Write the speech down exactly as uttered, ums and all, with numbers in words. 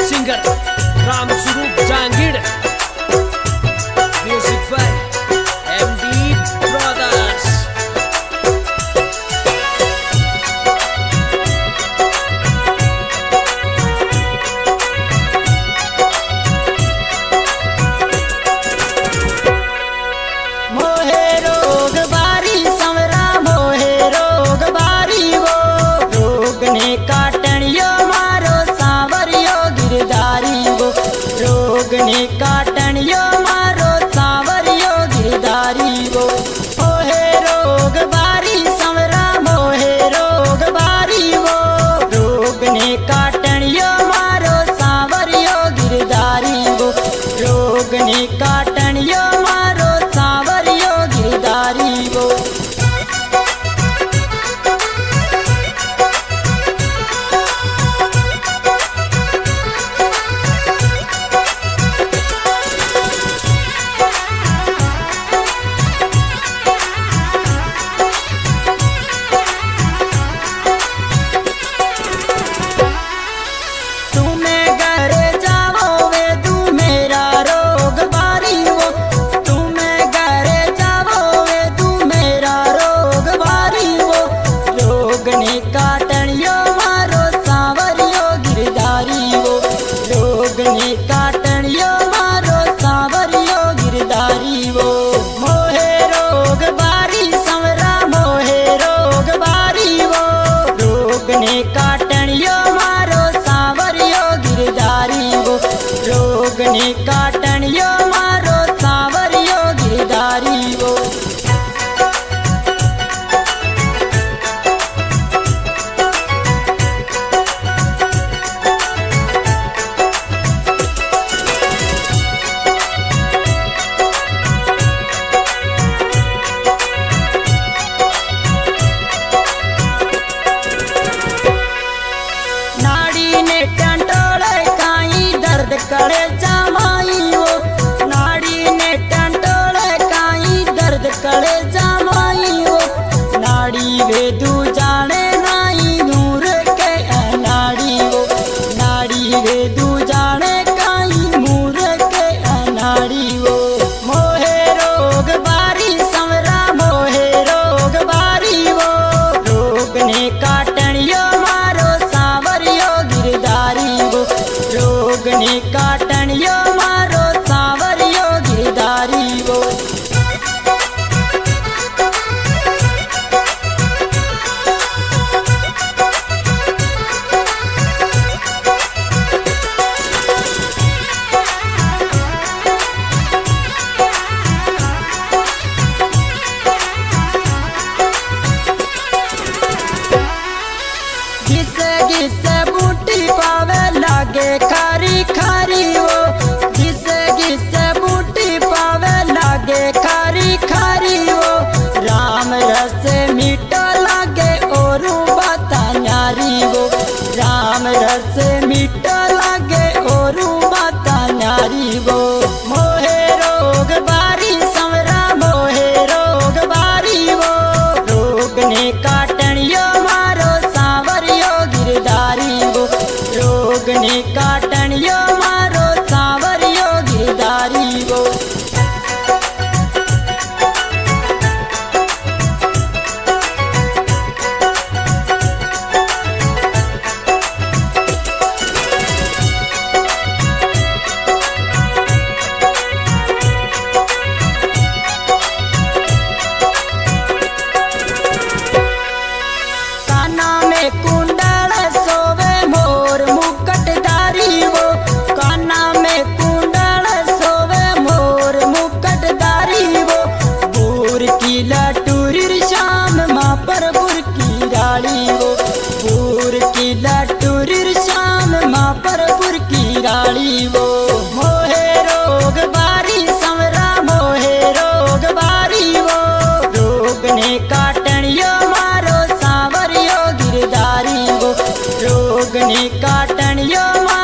Singer Ram Swaroop Jangid, music by M D brothers. मोहे रोग बारी संवरा मोहे रोग बारी वो रोग ने काटणियो मारो सांवरियो गिरधारी वो रोग ने काटणियो मारो सांवरियो गिरधारी वो मोहे रोग बारी संवरा मोहे रोग बारी वो रोग ने काटणियो मारो सांवरियो गिरधारी वो रोग ने काटणियो मारो सांवरियो गिरधारी वो। तुम्हें घर जाओ वे तू मेरा रोग बारी वो तुम्हें घर जाओ वे तू मेरा रोग बारी वो रोग ने काटणियो मारो सांवरियो गिरधारी वो रोग ने काटणियो मारो सांवरियो गिरधारी वो मोहे रोग बारी संवरा मोहे रोग बारी वो रोग ने काटणियो मारो सांवरियो गिरधारी वो रोग ने काटणियो मारो सांवरियो गिरधारी वो। नाड़ी ने टंटोले काई दर्द करे जमाई वो नाड़ी ने टंटोले काई दर्द करे जमाई वो नाड़ी वे दू जाने नाई नूर के अनाड़ी वो नाड़ी वे दू जाने काई मूर के अनाड़ी वो मोहे रोग बारी संवरा मोहे रोग बारी वो रोग ने काटणियो मारो सांवरियो गिरधारी वो रोग ने काटणियो मारो सांवरियो गिरधारी वो। घिसे घिसे बूटी पावे लागे खारी खारी वो घिसे घिसे बूटी पावे लागे खारी खारी वो राम रस मीठो लागे ओरू बाता न्यारी वो राम रस मीठो लागे ओरू बाता न्यारी वो मोहे रोग बारी संवरा मोहे रोग बारी वो रोग ने काटणियो मारो सांवरियो गिरधारी वो रोग ने काटणियो मारो सांवरियो गिरधारी वो। काना में कुंडल सोवे मोर मुकुटधारी वो काना में कुंडल सोवे मोर मुकुटधारी वो बूर की लटूरी श्याम माँ पर बुर की राड़ी वो बूर की लटूरी श्याम माँ पर बुर की राड़ी वो मोहे रोग बारी संवरा मोहे रोग बारी वो रोग ने काटणियो मारो सांवरियो गिरधारी वो रोग ने काटणियो मारो